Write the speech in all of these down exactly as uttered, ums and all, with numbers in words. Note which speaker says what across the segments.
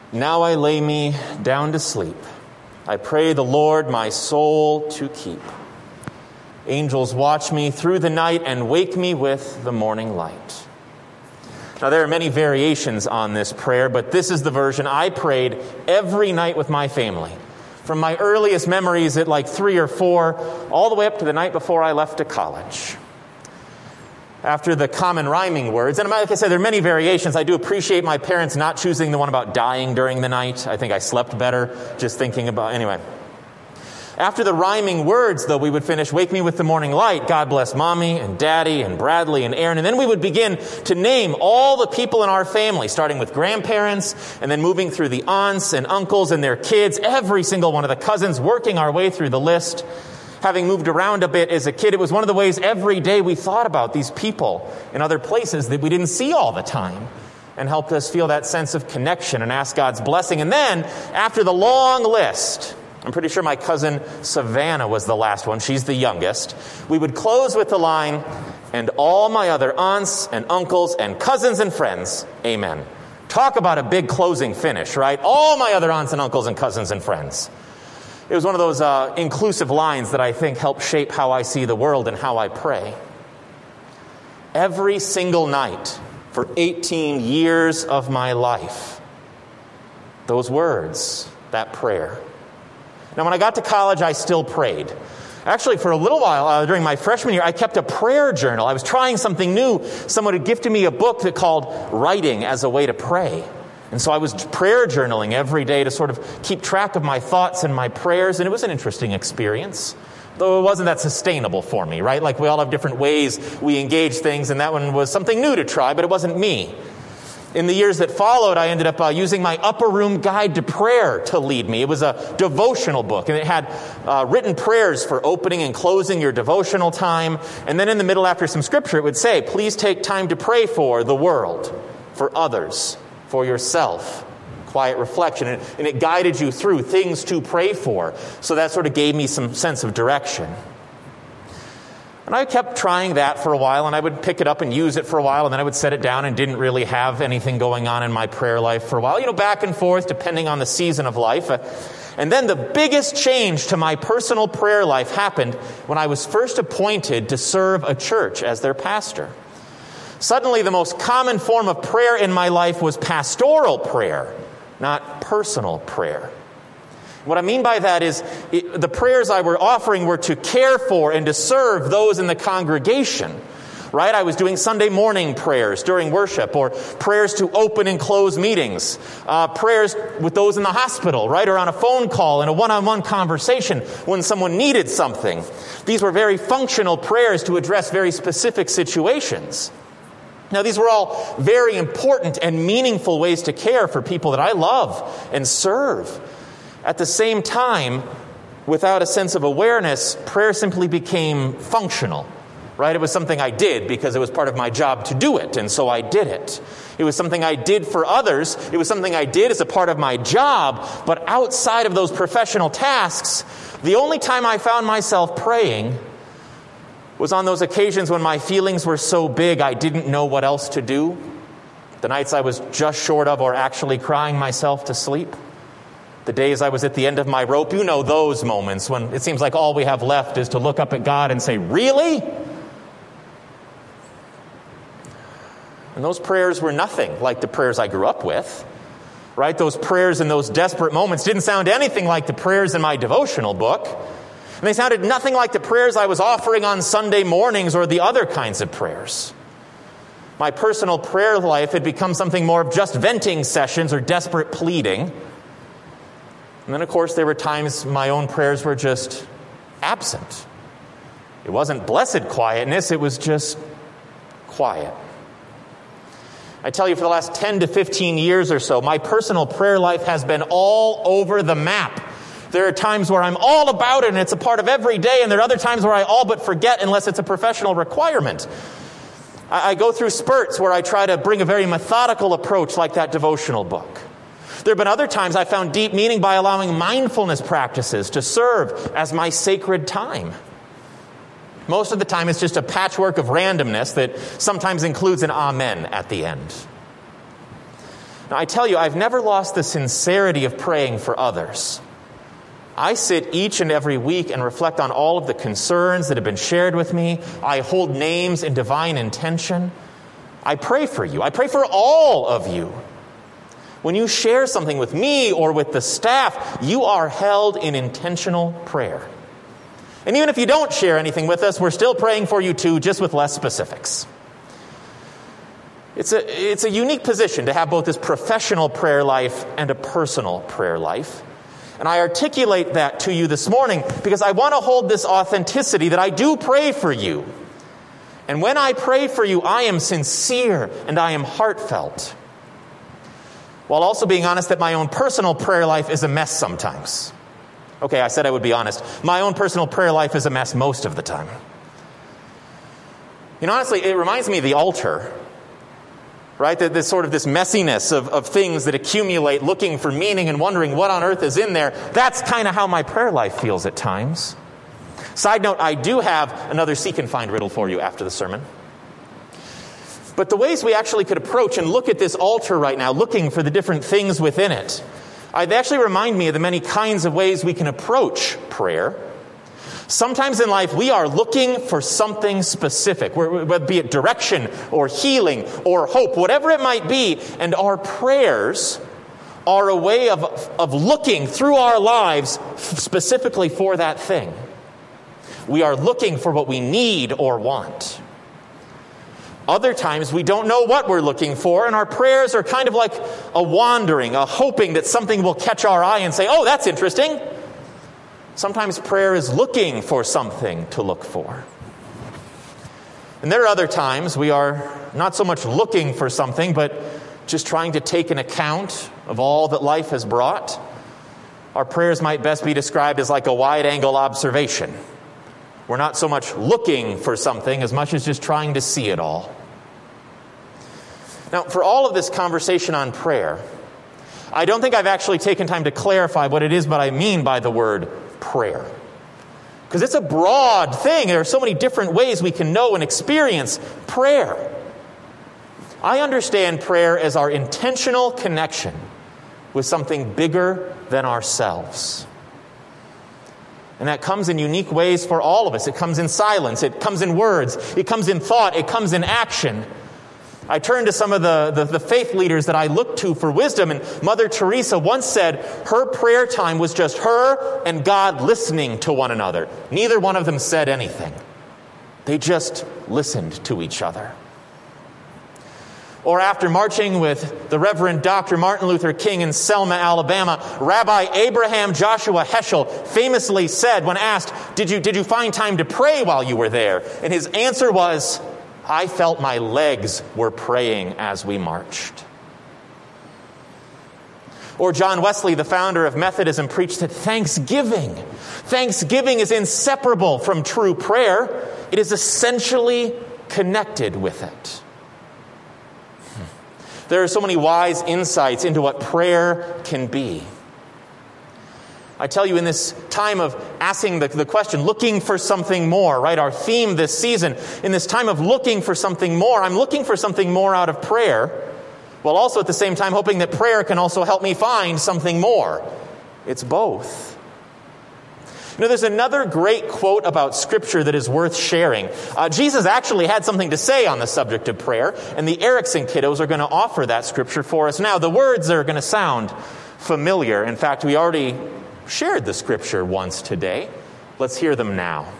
Speaker 1: Now I lay me down to sleep. I pray the Lord my soul to keep. Angels watch me through the night and wake me with the morning light. Now there are many variations on this prayer, but this is the version I prayed every night with my family. From my earliest memories at like three or four, all the way up to the night before I left to college. After the common rhyming words, and like I said, there are many variations. I do appreciate my parents not choosing the one about dying during the night. I think I slept better just thinking about, anyway. After the rhyming words, though, we would finish, wake me with the morning light. God bless Mommy and Daddy and Bradley and Aaron. And then we would begin to name all the people in our family, starting with grandparents and then moving through the aunts and uncles and their kids, every single one of the cousins, working our way through the list. Having moved around a bit as a kid, it was one of the ways every day we thought about these people in other places that we didn't see all the time, and helped us feel that sense of connection and ask God's blessing. And then, after the long list, I'm pretty sure my cousin Savannah was the last one. She's the youngest. We would close with the line, and all my other aunts and uncles and cousins and friends, amen. Talk about a big closing finish, right? All my other aunts and uncles and cousins and friends. It was one of those uh, inclusive lines that I think help shape how I see the world and how I pray. Every single night for eighteen years of my life, those words, that prayer. Now, when I got to college, I still prayed. Actually, for a little while uh, during my freshman year, I kept a prayer journal. I was trying something new. Someone had gifted me a book that called Writing as a Way to Pray. And so I was prayer journaling every day to sort of keep track of my thoughts and my prayers, and it was an interesting experience. Though it wasn't that sustainable for me, right? Like we all have different ways we engage things, and that one was something new to try, but it wasn't me. In the years that followed, I ended up uh, using my Upper Room Guide to Prayer to lead me. It was a devotional book, and it had uh, written prayers for opening and closing your devotional time. And then in the middle, after some scripture, it would say, please take time to pray for the world, for others, for yourself. Quiet reflection. And, and it guided you through things to pray for. So that sort of gave me some sense of direction. And I kept trying that for a while, and I would pick it up and use it for a while, and then I would set it down and didn't really have anything going on in my prayer life for a while. You know, back and forth, depending on the season of life. And then the biggest change to my personal prayer life happened when I was first appointed to serve a church as their pastor. Suddenly, the most common form of prayer in my life was pastoral prayer, not personal prayer. What I mean by that is it, the prayers I were offering were to care for and to serve those in the congregation, right? I was doing Sunday morning prayers during worship, or prayers to open and close meetings, uh, prayers with those in the hospital, right? Or on a phone call in a one-on-one conversation when someone needed something. These were very functional prayers to address very specific situations. Now, these were all very important and meaningful ways to care for people that I love and serve. At the same time, without a sense of awareness, prayer simply became functional, right? It was something I did because it was part of my job to do it, and so I did it. It was something I did for others. It was something I did as a part of my job, but outside of those professional tasks, the only time I found myself praying was on those occasions when my feelings were so big I didn't know what else to do. The nights I was just short of or actually crying myself to sleep. The days I was at the end of my rope. You know those moments when it seems like all we have left is to look up at God and say, really? And those prayers were nothing like the prayers I grew up with. Right? Those prayers in those desperate moments didn't sound anything like the prayers in my devotional book. And they sounded nothing like the prayers I was offering on Sunday mornings or the other kinds of prayers. My personal prayer life had become something more of just venting sessions or desperate pleading. And then, of course, there were times my own prayers were just absent. It wasn't blessed quietness, it was just quiet. I tell you, for the last ten to fifteen years or so, my personal prayer life has been all over the map. There are times where I'm all about it and it's a part of every day, and there are other times where I all but forget unless it's a professional requirement. I, I go through spurts where I try to bring a very methodical approach like that devotional book. There have been other times I found deep meaning by allowing mindfulness practices to serve as my sacred time. Most of the time it's just a patchwork of randomness that sometimes includes an amen at the end. Now, I tell you, I've never lost the sincerity of praying for others. I sit each and every week and reflect on all of the concerns that have been shared with me. I hold names in divine intention. I pray for you. I pray for all of you. When you share something with me or with the staff, you are held in intentional prayer. And even if you don't share anything with us, we're still praying for you too, just with less specifics. It's a, it's a unique position to have both this professional prayer life and a personal prayer life. And I articulate that to you this morning because I want to hold this authenticity that I do pray for you. And when I pray for you, I am sincere and I am heartfelt. While also being honest that my own personal prayer life is a mess sometimes. Okay, I said I would be honest. My own personal prayer life is a mess most of the time. You know, honestly, it reminds me of the altar. Right? This sort of this messiness of, of things that accumulate, looking for meaning and wondering what on earth is in there. That's kind of how my prayer life feels at times. Side note, I do have another seek and find riddle for you after the sermon. But the ways we actually could approach and look at this altar right now, looking for the different things within it, uh, they actually remind me of the many kinds of ways we can approach prayer. Sometimes in life, we are looking for something specific, whether be it direction or healing or hope, whatever it might be. And our prayers are a way of, of looking through our lives specifically for that thing. We are looking for what we need or want. Other times, we don't know what we're looking for, and our prayers are kind of like a wandering, a hoping that something will catch our eye and say, oh, that's interesting. Sometimes prayer is looking for something to look for. And there are other times we are not so much looking for something, but just trying to take an account of all that life has brought. Our prayers might best be described as like a wide-angle observation. We're not so much looking for something as much as just trying to see it all. Now, for all of this conversation on prayer, I don't think I've actually taken time to clarify what it is what I mean by the word prayer. Because it's a broad thing. There are so many different ways we can know and experience prayer. I understand prayer as our intentional connection with something bigger than ourselves. And that comes in unique ways for all of us. It comes in silence. It comes in words. It comes in thought. It comes in action. I turn to some of the, the, the faith leaders that I look to for wisdom, and Mother Teresa once said her prayer time was just her and God listening to one another. Neither one of them said anything. They just listened to each other. Or after marching with the Reverend Doctor Martin Luther King in Selma, Alabama, Rabbi Abraham Joshua Heschel famously said when asked, did you, did you find time to pray while you were there? And his answer was, I felt my legs were praying as we marched. Or John Wesley, the founder of Methodism, preached that Thanksgiving, Thanksgiving is inseparable from true prayer. It is essentially connected with it. There are so many wise insights into what prayer can be. I tell you, in this time of asking the, the question, looking for something more, right? Our theme this season, in this time of looking for something more, I'm looking for something more out of prayer, while also at the same time hoping that prayer can also help me find something more. It's both. You know, there's another great quote about Scripture that is worth sharing. Uh, Jesus actually had something to say on the subject of prayer, and the Erickson kiddos are going to offer that Scripture for us now. The words are going to sound familiar. In fact, we already shared the Scripture once today. Let's hear them now.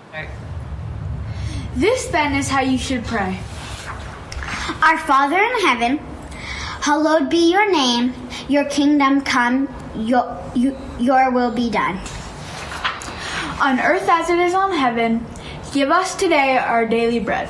Speaker 2: This then is how you should pray.
Speaker 3: Our Father in heaven, hallowed be your name. Your kingdom come, your, you, your will be done.
Speaker 2: On earth as it is on heaven, give us today our daily bread.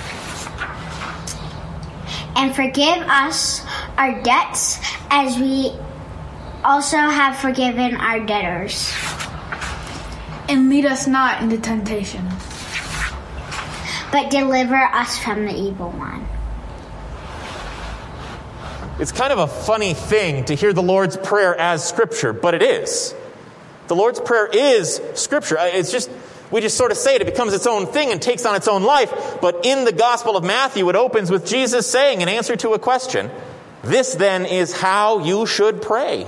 Speaker 3: And forgive us our debts as we also have forgiven our debtors.
Speaker 2: And lead us not into temptation,
Speaker 3: but deliver us from the evil one.
Speaker 1: It's kind of a funny thing to hear the Lord's Prayer as Scripture, but it is. The Lord's Prayer is Scripture. It's just, we just sort of say it. It becomes its own thing and takes on its own life. But in the Gospel of Matthew, it opens with Jesus saying, in answer to a question, This then is how you should pray.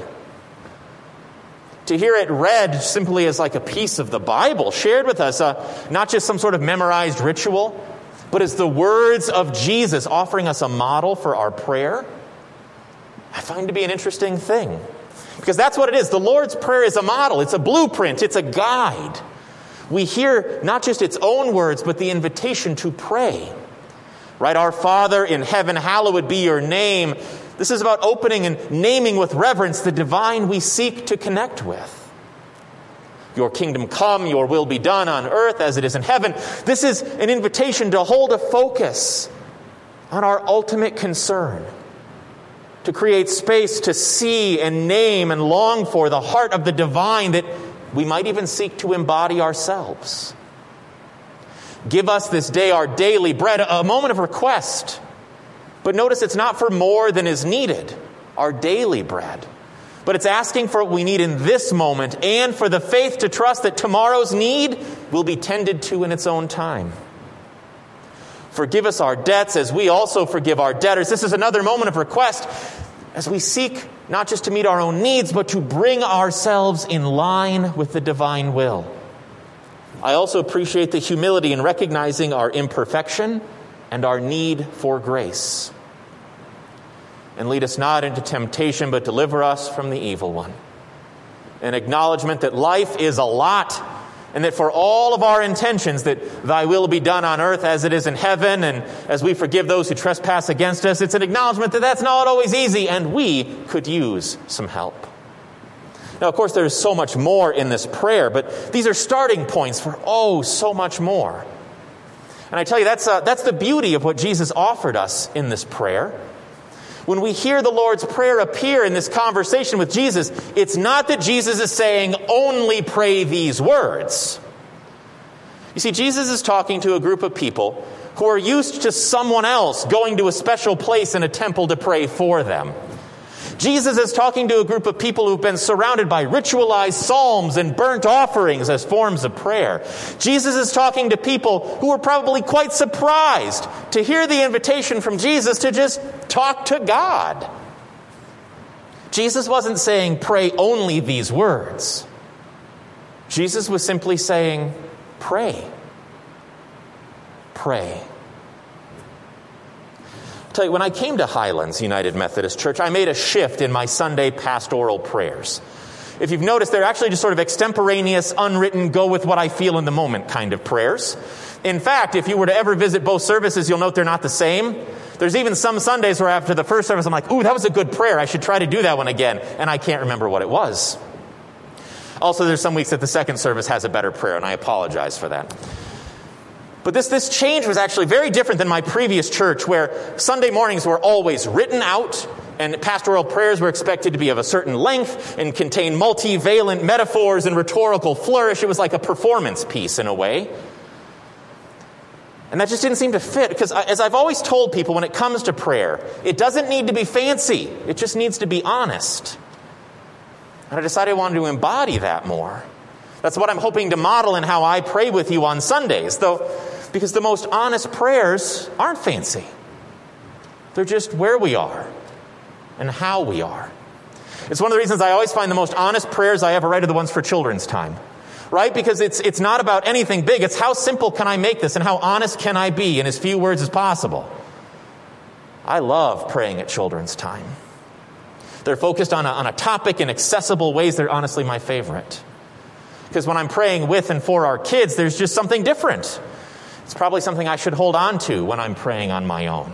Speaker 1: To hear it read simply as like a piece of the Bible shared with us, uh, not just some sort of memorized ritual, but as the words of Jesus offering us a model for our prayer, I find to be an interesting thing. Because that's what it is. The Lord's Prayer is a model. It's a blueprint. It's a guide. We hear not just its own words, but the invitation to pray. Right? Our Father in heaven, hallowed be your name. This is about opening and naming with reverence the divine we seek to connect with. Your kingdom come, your will be done on earth as it is in heaven. This is an invitation to hold a focus on our ultimate concern, to create space to see and name and long for the heart of the divine that we might even seek to embody ourselves. Give us this day our daily bread, a moment of request. But notice it's not for more than is needed, our daily bread. But it's asking for what we need in this moment and for the faith to trust that tomorrow's need will be tended to in its own time. Forgive us our debts as we also forgive our debtors. This is another moment of request as we seek not just to meet our own needs, but to bring ourselves in line with the divine will. I also appreciate the humility in recognizing our imperfection and our need for grace. And lead us not into temptation, but deliver us from the evil one. An acknowledgement that life is a lot, and that for all of our intentions, that thy will be done on earth as it is in heaven, and as we forgive those who trespass against us, it's an acknowledgement that that's not always easy, and we could use some help. Now, of course, there's so much more in this prayer, but these are starting points for, oh, so much more. And I tell you, that's uh, that's the beauty of what Jesus offered us in this prayer. When we hear the Lord's Prayer appear in this conversation with Jesus, it's not that Jesus is saying, only pray these words. You see, Jesus is talking to a group of people who are used to someone else going to a special place in a temple to pray for them. Jesus is talking to a group of people who've been surrounded by ritualized psalms and burnt offerings as forms of prayer. Jesus is talking to people who are probably quite surprised to hear the invitation from Jesus to just talk to God. Jesus wasn't saying, pray only these words. Jesus was simply saying, pray. Pray. Tell you, when I came to Highlands United Methodist Church, I made a shift in my Sunday pastoral prayers. If you've noticed, they're actually just sort of extemporaneous, unwritten, go with what I feel in the moment kind of prayers. In fact, if you were to ever visit both services, you'll note they're not the same. There's even some Sundays where after the first service, I'm like, ooh, that was a good prayer. I should try to do that one again. And I can't remember what it was. Also, there's some weeks that the second service has a better prayer, and I apologize for that. But this, this change was actually very different than my previous church, where Sunday mornings were always written out, and pastoral prayers were expected to be of a certain length and contain multivalent metaphors and rhetorical flourish. It was like a performance piece in a way. And that just didn't seem to fit, because as I've always told people, when it comes to prayer, it doesn't need to be fancy. It just needs to be honest. And I decided I wanted to embody that more. That's what I'm hoping to model in how I pray with you on Sundays, though, because the most honest prayers aren't fancy. They're just where we are and how we are. It's one of the reasons I always find the most honest prayers I ever write are the ones for children's time. Right? Because it's it's not about anything big. It's how simple can I make this and how honest can I be in as few words as possible. I love praying at children's time. They're focused on a, on a topic in accessible ways. They're honestly my favorite. Because when I'm praying with and for our kids, there's just something different. It's probably something I should hold on to when I'm praying on my own.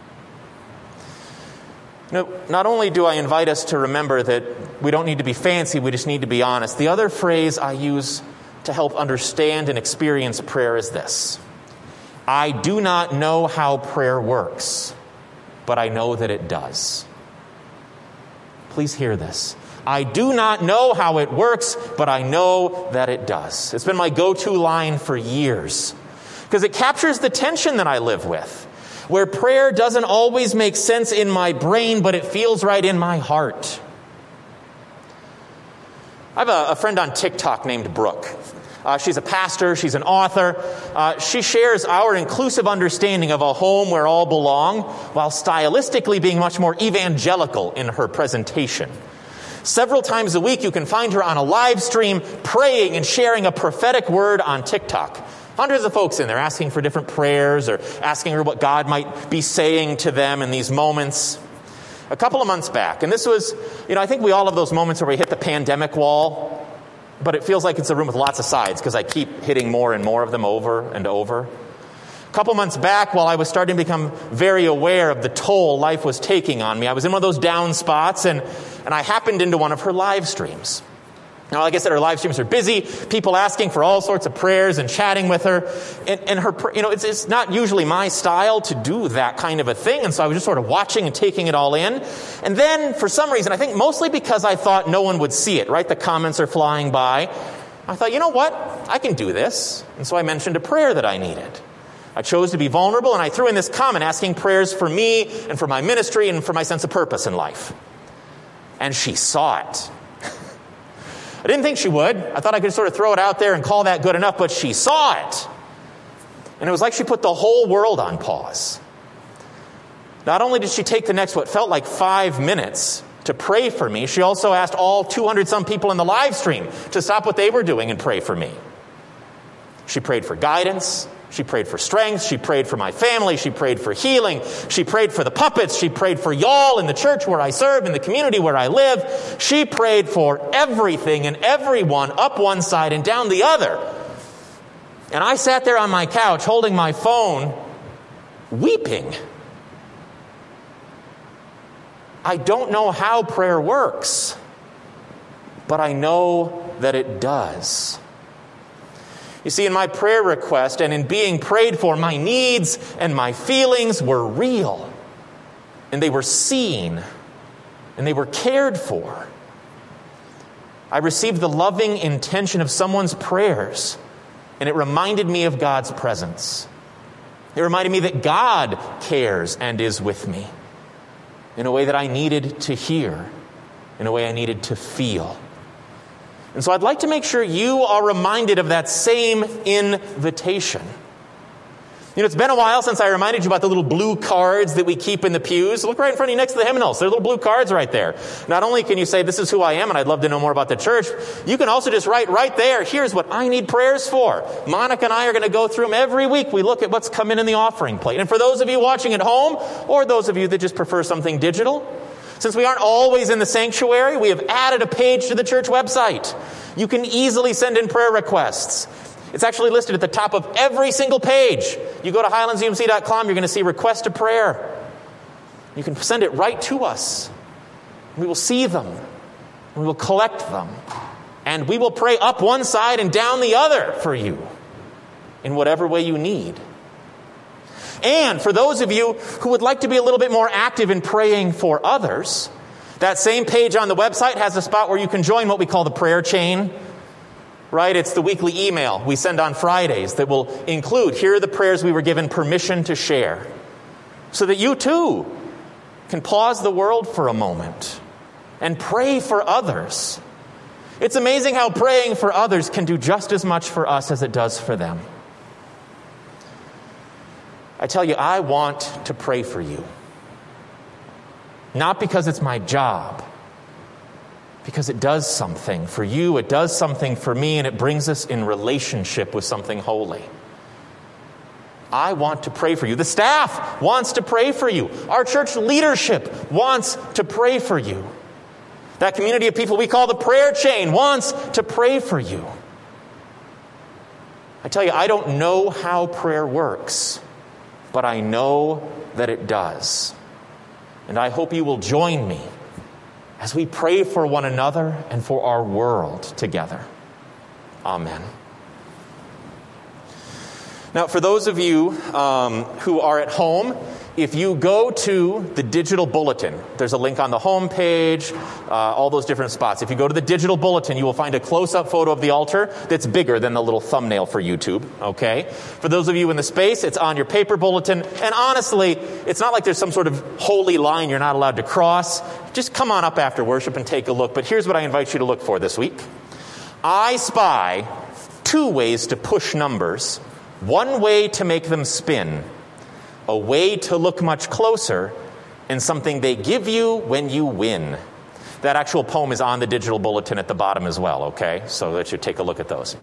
Speaker 1: You know, not only do I invite us to remember that we don't need to be fancy, we just need to be honest. The other phrase I use to help understand and experience prayer is this: I do not know how prayer works, but I know that it does. Please hear this. I do not know how it works, but I know that it does. It's been my go-to line for years, because it captures the tension that I live with, where prayer doesn't always make sense in my brain, but it feels right in my heart. I have a, a friend on TikTok named Brooke. Uh, she's a pastor. She's an author. Uh, she shares our inclusive understanding of a home where all belong, while stylistically being much more evangelical in her presentation. Several times a week, you can find her on a live stream praying and sharing a prophetic word on TikTok. Hundreds of folks in there asking for different prayers or asking her what God might be saying to them in these moments. A couple of months back, and this was, you know, I think we all have those moments where we hit the pandemic wall, but it feels like it's a room with lots of sides because I keep hitting more and more of them over and over. A couple months back, while I was starting to become very aware of the toll life was taking on me, I was in one of those down spots, and, and I happened into one of her live streams. Now, like I said, her live streams are busy, people asking for all sorts of prayers and chatting with her. And, and her, you know, it's, it's not usually my style to do that kind of a thing. And so I was just sort of watching and taking it all in. And then, for some reason, I think mostly because I thought no one would see it, right? The comments are flying by. I thought, you know what? I can do this. And so I mentioned a prayer that I needed. I chose to be vulnerable, and I threw in this comment asking prayers for me and for my ministry and for my sense of purpose in life. And she saw it. I didn't think she would. I thought I could sort of throw it out there and call that good enough, but she saw it. And it was like she put the whole world on pause. Not only did she take the next, what felt like five minutes to pray for me, she also asked all two hundred some people in the live stream to stop what they were doing and pray for me. She prayed for guidance. She prayed for strength. She prayed for my family. She prayed for healing. She prayed for the puppets. She prayed for y'all in the church where I serve, in the community where I live. She prayed for everything and everyone up one side and down the other. And I sat there on my couch holding my phone, weeping. I don't know how prayer works, but I know that it does. You see, in my prayer request and in being prayed for, my needs and my feelings were real. And they were seen. And they were cared for. I received the loving intention of someone's prayers. And it reminded me of God's presence. It reminded me that God cares and is with me in a way that I needed to hear, in a way I needed to feel. And so I'd like to make sure you are reminded of that same invitation. You know, it's been a while since I reminded you about the little blue cards that we keep in the pews. Look right in front of you next to the hymnals. There are little blue cards right there. Not only can you say, this is who I am and I'd love to know more about the church, you can also just write right there, here's what I need prayers for. Monica and I are going to go through them every week. We look at what's come in in the offering plate. And for those of you watching at home, or those of you that just prefer something digital, since we aren't always in the sanctuary, we have added a page to the church website. You can easily send in prayer requests. It's actually listed at the top of every single page. You go to highlands u m c dot com, you're going to see request a prayer. You can send it right to us. We will see them. We will collect them. And we will pray up one side and down the other for you in whatever way you need. And for those of you who would like to be a little bit more active in praying for others, that same page on the website has a spot where you can join what we call the prayer chain. Right? It's the weekly email we send on Fridays that will include, here are the prayers we were given permission to share. So that you too can pause the world for a moment and pray for others. It's amazing how praying for others can do just as much for us as it does for them. I tell you, I want to pray for you. Not because it's my job, because it does something for you, it does something for me, and it brings us in relationship with something holy. I want to pray for you. The staff wants to pray for you. Our church leadership wants to pray for you. That community of people we call the prayer chain wants to pray for you. I tell you, I don't know how prayer works, but I know that it does. And I hope you will join me as we pray for one another and for our world together. Amen. Now, for those of you um, who are at home, if you go to the digital bulletin, there's a link on the home page, uh, all those different spots. If you go to the digital bulletin, you will find a close-up photo of the altar that's bigger than the little thumbnail for YouTube, okay? For those of you in the space, it's on your paper bulletin. And honestly, it's not like there's some sort of holy line you're not allowed to cross. Just come on up after worship and take a look. But here's what I invite you to look for this week. I spy two ways to push numbers, one way to make them spin, a way to look much closer, and something they give you when you win. That actual poem is on the digital bulletin at the bottom as well, okay? So that you take a look at those.